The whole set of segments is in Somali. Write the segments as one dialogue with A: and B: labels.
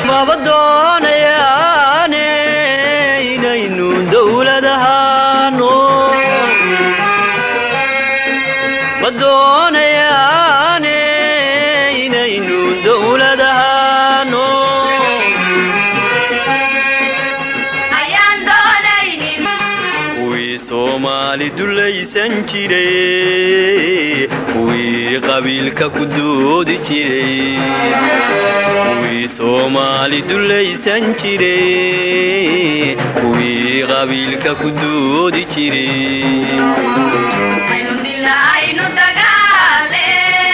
A: ما بدون ياني إنينو دولة دهانو بدون ياني إنينو دولة دهانو Somali dulaysan jiray kuwii qabiilka ku doodi jiray kuwii Somali dulaysan jiray kuwii qabiilka ku doodi jiray aynu dilayno dagaale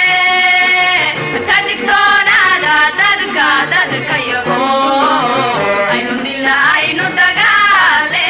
A: tadigtoonada dadka yago aynu dilayno dagaale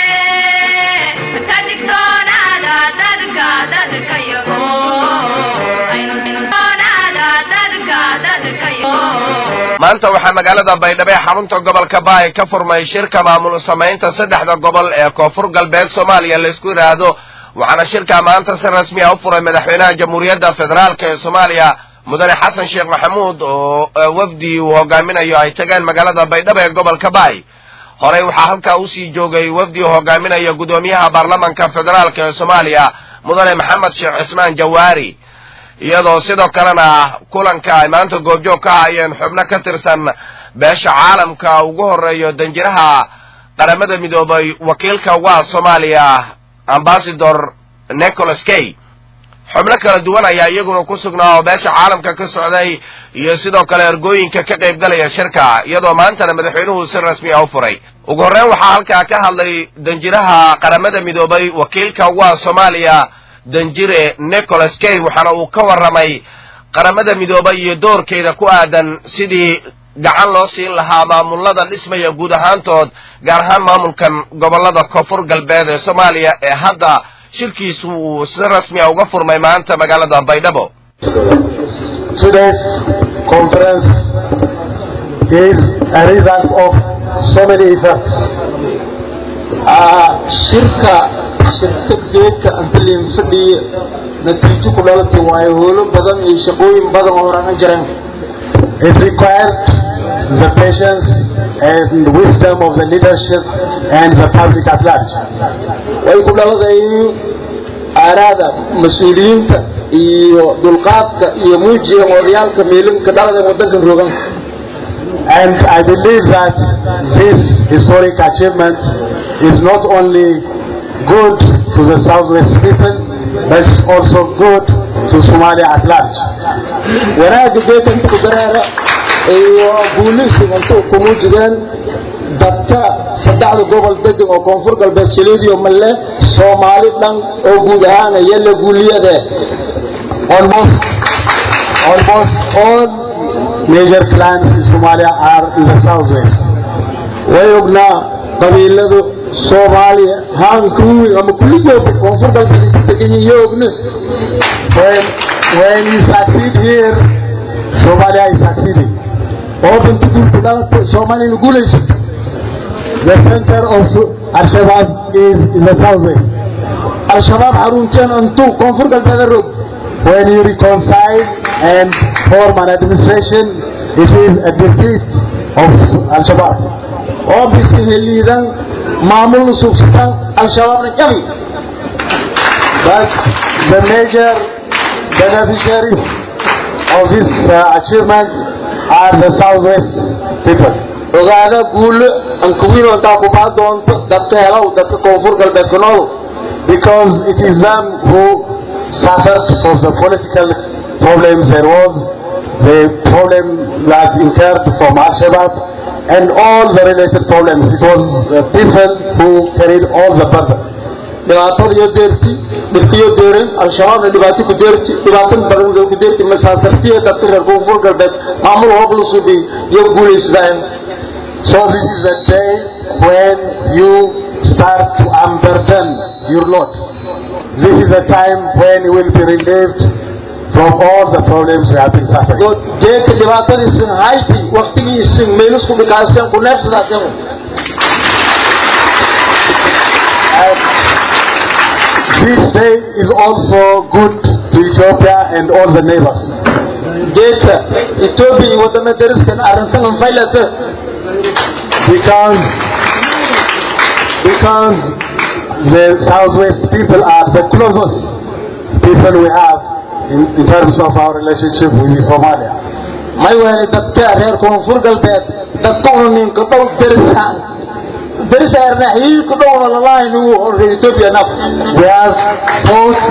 B: maanta waxaa magaalada Baydhabo ee xarunta gobolka Baay ka furmay shirka maamul sameynta saddexda gobol ee Koonfur Galbeed Soomaaliya la isku yiraahdo waxaana shirka maanta si rasmi ah u furay madaxweynaha Jamhuuriyadda Federaalka ee Soomaaliya mudane Xasan Sheekh Maxamuud oo wafdi uu hogaaminayo ay tagaan magaalada Baydhabo ee gobolka Baay horey waxaa halka uu sii joogay wafdi uu hogaaminayo gudoomiyaha baarlamaanka federaalka ee Soomaaliya mudane Maxamed Sheekh Cismaan Jawaari iyadoo sidoo kalena kulanka ay maanta goobjoog ka hayeen xubno ka tirsan beesha caalamka ugu horeeyo danjiraha qaramada midoobay wakiilka waa Soomaaliya ambassador Nicholas Kay xubno kala duwan ayaa iyaguna ku sugnaa oo beesha caalamka ka socday iyo sidoo kale ergooyinka ka qayb galaya shirka iyadoo maantana madaxweynuhu si rasmi ah u furay ugu horreyn waxaa halkaa ka hadlay danjiraha qaramada midoobay wakiilka waa Soomaaliya danjire Nicholas Kay waxaana uu ka waramay qaramada midoobay iyo doorkeeda ku aadan sidii gacan loo siin lahaa maamulada dhismaya guud ahaantood gaar ahaan maamulkan gobolada Koonfur Galbeed ee Soomaaliya ee hadda shirkiisu uu si rasmi ah uga furmay maanta magaalada Baydhabo.
C: Today's conference is a result of so many efforts. Shirka antalim fadhi natiijo ku dhalatay way howlo badan iyo shaqooyin badan oo horan jiraan. It required the patience and wisdom of the leadership and the public at large. Way ku dhalatay arada mas'uuliyiinta iyo dulqaadka iyo muujiga odayaalka meelinka dhalada wadankan roogan. And I believe that this historic achievement is not only good to the Southwest people, but it's also good to Somalia at large. Wanaagga deetan ku dareera iyo guulaysiga intuu ku muujiyeen dadka saddexda gobol degan oo Koonfur Galbeed Soomaaliya malle Soomaali dhan oo guud ahaan yalla guuliyada almost all major clans in Somalia are in the Southwest. Wayogna qabiiladu Somalia hankuwi ama kulligood Koonfur Galbeed degan yogna when you succeed here Somalia is succeeding. Open to do Somalia guulays. The center of Al-Shabaab is in the Southwest. Al-Shabaab haruntan antu Koonfur Galbeed road. When you reconcile and form an administration, it is a defeat of Al-Shabaab. Obviously, leader Mamul Suftan Al-Shabaab Najabi. But the major beneficiaries of this achievement are the Southwest people. Ogaada guul an kuwiro ta ku baadon dadka helaw dadka Koonfur Galbeed ku nool because it is them who suffered from the political problems there was, the problem that incurred from Al-Shabaab and all the related problems. It was people who carried all the burden. Dhibaatada iyo deerti dhibkiyo deerin Al-Shabaab dhibaato ku deerti dhibaatan badan ku deerti masaafirtiya dadka reer Koonfur Galbeed maamul hoblu subi iyo guuleysdaan. So this is the day when you start to unburden your load. This is a time when you will be relieved from all the problems you have been suffering. This day is also good to Ethiopia and all the neighbors. Ethiopia wadana dariskan arintan faylata because the Southwest people are the closest people we have in terms of our relationship with Somalia.
D: My way dadka reer koonfur galbeed dadka ninka dhow derisarna xiriirka dhow la laan uu horeeyay Ethiopia naf.
C: We have fought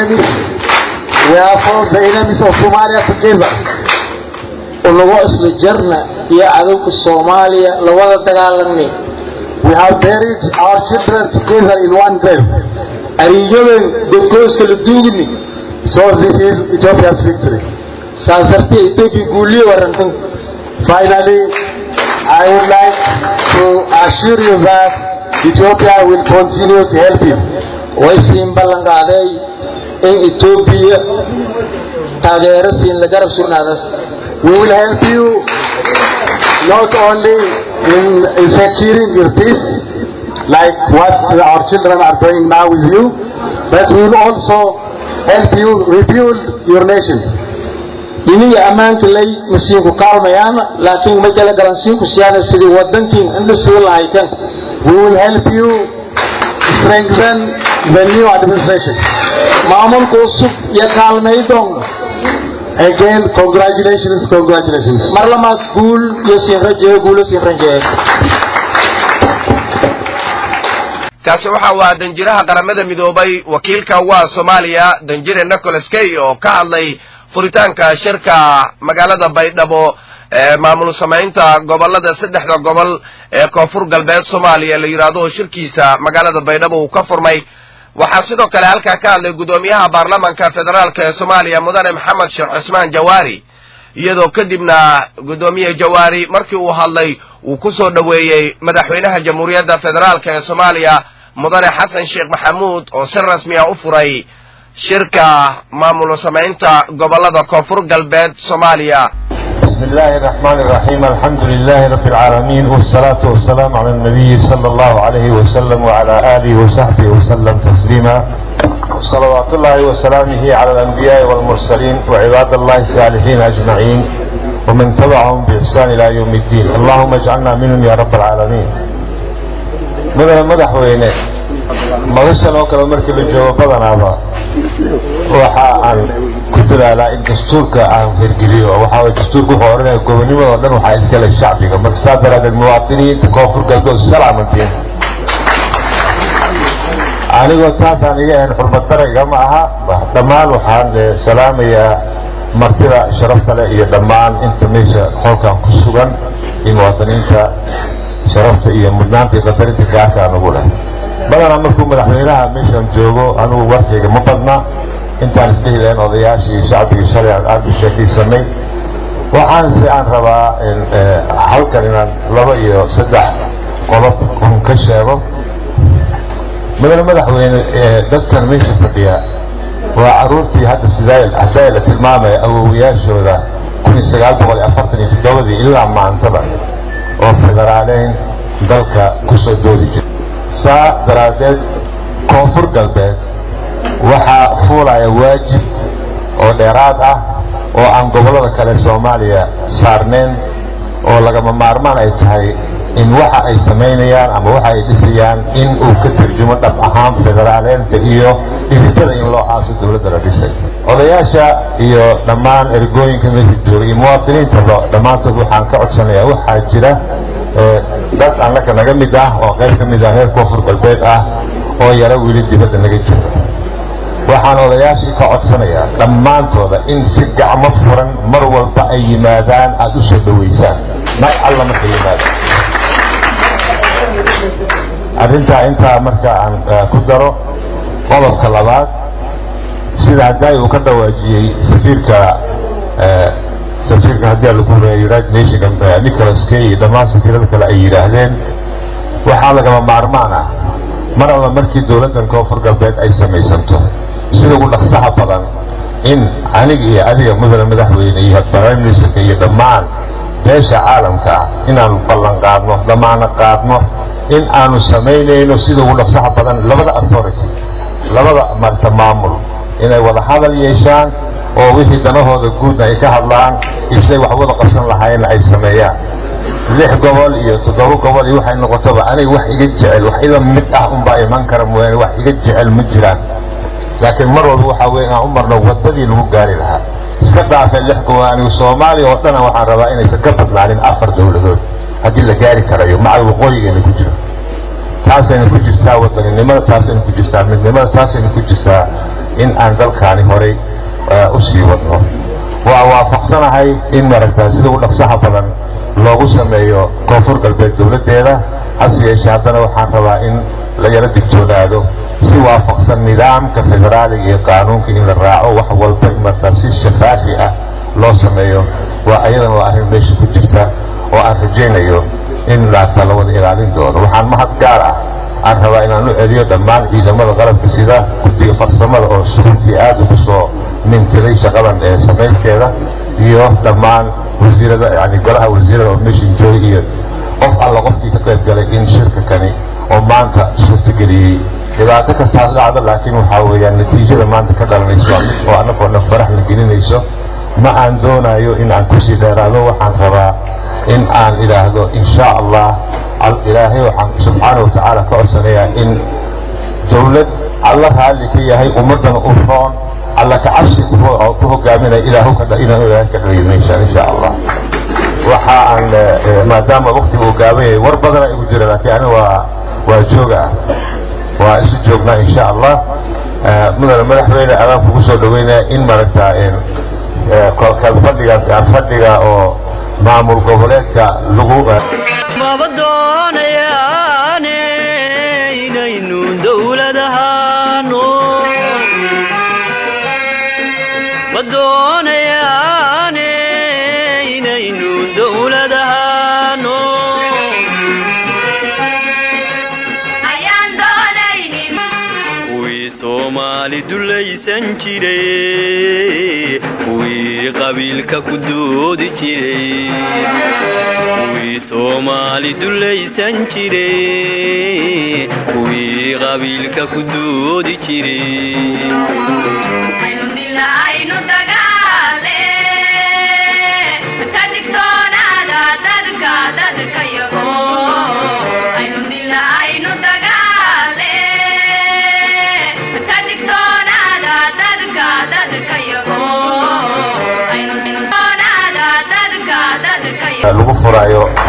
C: the enemies of Somalia together.
D: Ulagu isla jarna iyo cadawga Soomaaliya la wada dagaalanay.
C: We have buried our children together in one grave.
D: Ariyoden dadkoos kala duugni.
C: So this is Ethiopia's victory.
D: Saasarti Ethiopia guuliyo warantan.
C: Finally, I would like to assure you that Ethiopia will continue to help you.
D: Way siin ballan qaaday in Ethiopia taageero siin la garab sugnaado.
C: We will help you not only in securing your peace, like what our children are doing now with you, but we will also help you rebuild your nation.
D: Diniga amaanka lay masiinku kaalmayaan laakiin ma jala garansiinku siyaada sidii wadankiin inta soo laaykan.
C: We will help you strengthen the new administration.
D: Maamulka cusub iyo kaalmaydoon.
C: Again, congratulations.
D: Mar labaad guul iyo siin rajeeyo.
B: kaasi waxa waa danjiraha qaramada midoobay wakiilka waa Soomaaliya danjire Nicholas Kay oo ka hadlay furitaanka shirka magaalada Baydhabo ee maamul sameynta gobolada saddexda gobol ee koonfur galbeed Soomaaliya la yiraahdo shirkiisa magaalada Baydhabo uu ka furmay. waxaa sidoo kale halka ka hadlay gudoomiyaha baarlamaanka federaalka ee Soomaaliya mudane Maxamed Sheekh Cusmaan Jawaari iyadoo kadibna gudoomiye Jawaari markii uu hadlay uu ku soo dhaweeyay madaxweynaha jamhuuriyadda federaalka ee Soomaaliya mudane Xasan Sheekh Maxamuud oo si rasmi ah u furay shirka maamul sameynta gobolada koonfur galbeed Soomaaliya.
E: بسم الله الرحمن الرحيم الحمد لله رب العالمين والصلاة والسلام على النبي صلى الله عليه وسلم وعلى آله وصحبه وسلم تسليما صلوات الله وسلامه على الأنبياء والمرسلين وعباد الله الصالحين أجمعين ومن تبعهم بإحسان إلى يوم الدين اللهم اجعلنا منهم يا رب العالمين. مدح وينه مغسل وكلا مركب الجواب بدنا waxaan ku dadaalaa in dastuurka aan hirgeliyo waxa dastuurku horena gobonimada oo dhan waxa iska leh shacbiga marka saadaraad muwaadiniinta koonfur galbeed salaamantiin anigoo taasaan iga aan xurmad darayga ma aha dhammaan waxaan salaamayaa martida sharafta leh iyo dhammaan inta meesha qolkan ku sugan in muwaadiniinta sharafta iyo mudnaanta iyo qadarinta gaarka aan ugu leh badana markuu madaxweynaha meeshan joogo anugu warkayga ma badna intaan isdhihi lahayn odayaashii shacbiga shalay aan u sheekaysanay waxaan si aan rabaa halkan inaan 2 iyo 3 qodob ka sheego madaxweyne dadkan meesha fadhiya waa caruurtii hadda sidaa la tilmaamay awoowayaashooda 1947 ilaa maantada oo federaaleyn dalka ku soo doodi jiray saa daraadeed koonfur galbeed waxaa fuulaya waajib oo dheeraad ah oo aan gobolada kale Soomaaliya saarneen oo lagama maarmaan ay tahay in waxa ay sameynayaan ama waxa ay dhisayaan in uu ka tarjumo dhab ahaan federaaleynta iyo dhibaatada in loo aaso dawladda la dhisay odayaasha iyo dhammaan ergooyinka meesha jooga iyo muwaadiniinta dhammaantood waxaan ka codsanayaa waxaa jira dad annaka naga mid ah oo qayb ka mid ah reer koonfur galbeed ah oo yara weli dibadda naga jiro waxaan odayaashii ka codsanayaa dhammaantooda in si gacmo furan mar walba ay yimaadaan aad u soo dhaweysaan mar alla marka yimaadaan arrintaa intaa marka aan ku daro qodobka labaad sida hadday uu ka dhawaajiyey safiirka haddii lagu reeyay United Nations Nicholas Kay dhammaan safiirada kale ay yiraahdeen waxaa lagama maarmaan ah mar alla markii dawladdan koonfur galbeed ay samaysanto sida ugu dhaqsaha badan in aniga iyo adiga madaxweyne iyo prime minister iyo dhammaan beesha caalamka inaan ballan qaadno dhammaan qaadno in aanu sameynayno sida ugu dhaqsaha badan labada authority labada marta maamul inay wada hadal yeeshaan oo wixii danahooda guud ay ka hadlaan isla wax wada qabsan lahaayeen ay sameeyaan 6 gobol iyo 7 gobol iyo waxay noqotaba anay wax iga jecel wax ila mid ah unbaa iman kara mooyane wax iga jecel ma jiraan laakiin mar walba waxa weeye aan u marno wadadii lagu gaari lahaa iska dhaafay 6 gobol anigu Soomaaliya oo dhan waxaan rabaa inaysan ka badnaanin 4 dawladood haddii la gaari karayo macal waqooyigeena ku jiro taasayna ku jirtaa wadaninimada taasayna ku jirtaa midnimada taasayna ku jirtaa in aan dalkaani horay u sii wadno waa waafaqsanahay in maaragtaa sida u dhaqsaha badan loogu sameeyo koonfur galbeed dawladeeda hase yeeshee haddana waxaan rabaa in la yara digtoonaado si waafaqsan nidaamka federaaliga iyo qaanuunka in la raaco wax walba markaa si shafaafi ah loo sameeyo waa ayadana waa arrin meesha ku jirta oo aan rajaynayo in laagta la wada ilaalin doono waxaan mahad gaar ah aan rabaa inaan u celiyo dhammaan ciidamada qalabka sida guddiga farsamada oo runtii aad ugu soo mintiday shaqadan ee samayskeeda iyo dhammaan wasiirada yani golaha wasiirada oo meesha joogay iyo qof alla qofkii ka qayb galay in shirka kani oo maanta suurtageliyey dhibaato kastaa dhacda laakiin waxaa weeyaan natiijada maanta ka dhalanayso oo annagoona farax la gelinayso ma aan doonayo in aan kusii dheeraado waxaan rabaa in aan idhaahdo insha allah ilaahay waxaan subxaanahu watacaala ka codsanayaa in dawlad alla raalli ka yahay ummadana u roon alla ka cabsi ku hogaaminaya inaan ilaahay ka dhaliilno insha allah waxa aan maadaama waqtiga uu gaaban yahay war badana igu jira laakiin ani waa jooga waa isu joognaa insha allah mudane madaxweyne adaan kugu soo dhaweynaya in maaragtaa fadhiga oo maamul goboleedka lagu
A: maba doonayaane inaynu dawladahaano ma doonayaane inaynu dawladahaano ayaan doonaynin kuwii Soomaali dulaysan jiray kuwii qabiilka ku doodi jiray kuwii Soomaali dulaysan jiray kuwii qabiilka ku doodi jiray aynu dilaynu dagaale ka digtoonaada dadka yago aynu dilaynu dagaale ka digtoonaada dadka yago aynu dilaynu dagaale dadka yago
E: lagu furayo